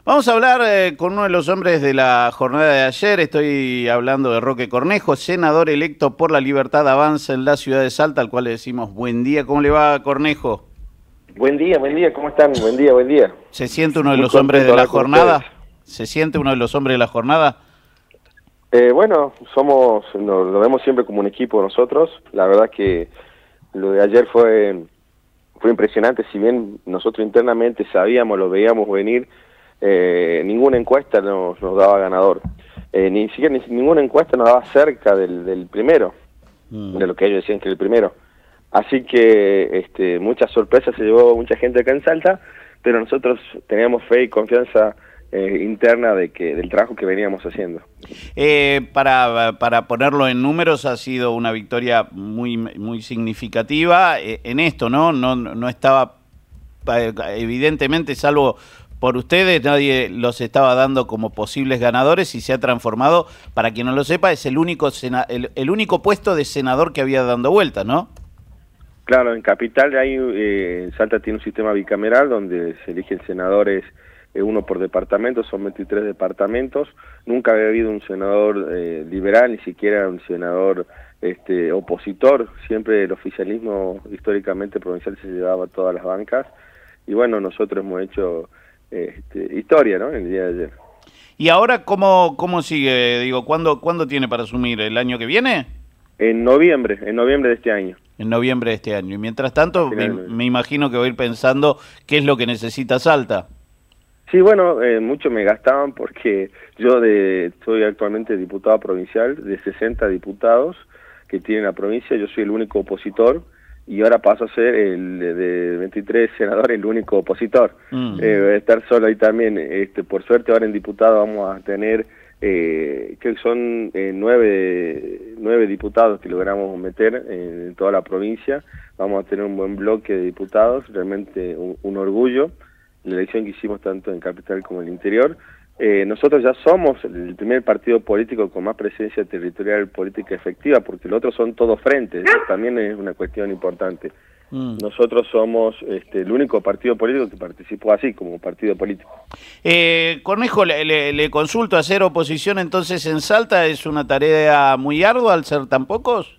Vamos a hablar con uno de los hombres de la jornada de ayer. Estoy hablando de Roque Cornejo, senador electo por la Libertad Avanza en la ciudad de Salta, al cual le decimos buen día. ¿Cómo le va, Cornejo? Buen día, ¿cómo están? Buen día, buen día. ¿Se siente uno de Muy los hombres contento de de la hablar con jornada? ustedes. ¿Se siente uno de los hombres de la jornada? Bueno, lo vemos siempre como un equipo nosotros. La verdad que lo de ayer fue impresionante. Si bien nosotros internamente sabíamos, lo veíamos venir, ninguna encuesta nos daba ganador. Ni siquiera ninguna encuesta nos daba cerca del primero, de lo que ellos decían que era el primero. Así que muchas sorpresas se llevó mucha gente acá en Salta, pero nosotros teníamos fe y confianza interna del trabajo que veníamos haciendo. Para ponerlo en números, ha sido una victoria muy significativa en esto, ¿no? No estaba, evidentemente, salvo por ustedes, nadie los estaba dando como posibles ganadores y se ha transformado, para quien no lo sepa, es el único puesto de senador que había dando vueltas, ¿no? Claro, en Capital Salta tiene un sistema bicameral donde se eligen senadores uno por departamento, son 23 departamentos. Nunca había habido un senador liberal, ni siquiera un senador opositor. Siempre el oficialismo históricamente provincial se llevaba a todas las bancas. Y bueno, nosotros hemos hecho historia, ¿no?, el día de ayer. ¿Y ahora cómo sigue? Digo, ¿cuándo tiene para asumir? ¿El año que viene? En noviembre de este año. En noviembre de este año. Y mientras tanto, me imagino que voy a ir pensando qué es lo que necesita Salta. Sí, bueno, mucho me gastaban porque yo soy actualmente diputado provincial de 60 diputados que tiene la provincia. Yo soy el único opositor y ahora paso a ser de 23 senadores el único opositor. Voy a estar solo ahí también. Por suerte ahora en diputado vamos a tener, creo que son 9 diputados que logramos meter en toda la provincia. Vamos a tener un buen bloque de diputados, realmente un orgullo. La elección que hicimos tanto en Capital como en el interior. Nosotros ya somos el primer partido político con más presencia territorial política efectiva, porque los otros son todos frentes, eso también es una cuestión importante. Nosotros somos el único partido político que participó así, como partido político. Cornejo, le consulto, ¿hacer oposición entonces en Salta es una tarea muy ardua al ser tan pocos?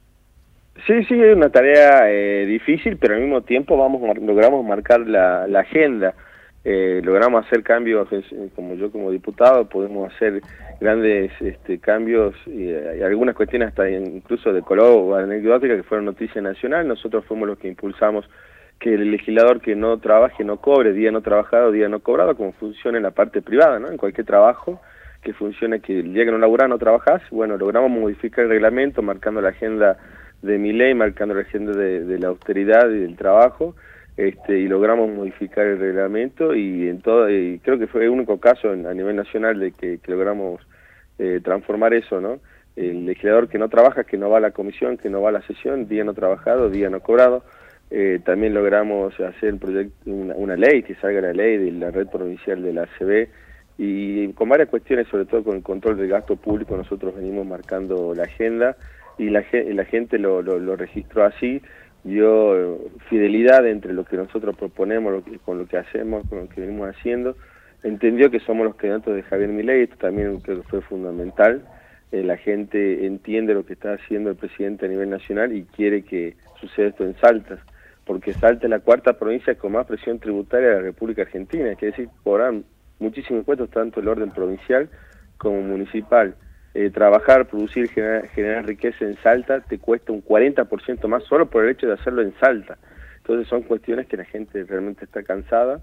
Sí, es una tarea difícil, pero al mismo tiempo logramos marcar la agenda. Logramos hacer cambios, como diputado, podemos hacer grandes cambios y algunas cuestiones hasta incluso de color anecdótica que fueron noticia nacional. Nosotros fuimos los que impulsamos que el legislador que no trabaje no cobre, día no trabajado, día no cobrado, como funciona en la parte privada, ¿no? En cualquier trabajo que funcione, que el día que no laburás no trabajás. Bueno, logramos modificar el reglamento marcando la agenda de mi ley, marcando la agenda de la austeridad y del trabajo, y logramos modificar el reglamento y creo que fue el único caso a nivel nacional de que logramos transformar eso, ¿no? El legislador que no trabaja, que no va a la comisión, que no va a la sesión, día no trabajado, día no cobrado. También logramos hacer una ley, que salga la ley de la red provincial de la ACB, y con varias cuestiones, sobre todo con el control del gasto público, nosotros venimos marcando la agenda y la gente lo registró así, dio fidelidad entre lo que nosotros proponemos, con lo que hacemos, con lo que venimos haciendo. Entendió que somos los candidatos de Javier Milei, esto también creo que fue fundamental. La gente entiende lo que está haciendo el presidente a nivel nacional y quiere que suceda esto en Salta, porque Salta es la cuarta provincia con más presión tributaria de la República Argentina, es decir, cobran muchísimos impuestos, tanto el orden provincial como municipal. Trabajar, producir, generar riqueza en Salta te cuesta un 40% más solo por el hecho de hacerlo en Salta. Entonces son cuestiones que la gente realmente está cansada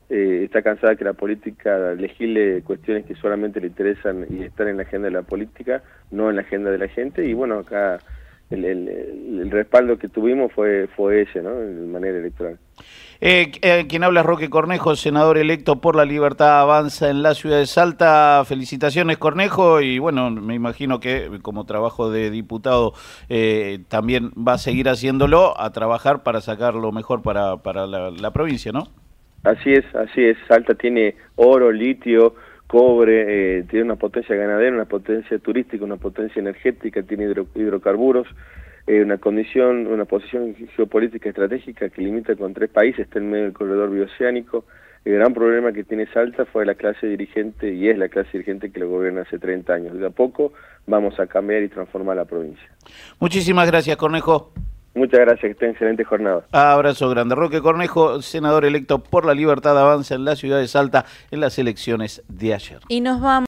que la política legisle cuestiones que solamente le interesan y están en la agenda de la política, no en la agenda de la gente. Y bueno, acá el respaldo que tuvimos fue ese, ¿no?, de manera electoral. Quien habla es Roque Cornejo, senador electo por la Libertad Avanza en la ciudad de Salta. Felicitaciones, Cornejo, y bueno, me imagino que como trabajo de diputado también va a seguir haciéndolo, a trabajar para sacar lo mejor para la provincia, ¿no? Así es. Salta tiene oro, litio, cobre, tiene una potencia ganadera, una potencia turística, una potencia energética, tiene hidrocarburos, una posición geopolítica estratégica que limita con 3 países, está en medio del corredor bioceánico. el gran problema que tiene Salta fue la clase dirigente, y es la clase dirigente que lo gobierna hace 30 años. De a poco vamos a cambiar y transformar la provincia. Muchísimas gracias, Cornejo. Muchas gracias, que estén excelente jornada. Abrazo grande. Roque Cornejo, senador electo por La Libertad, avanza en la ciudad de Salta en las elecciones de ayer. Y nos vamos.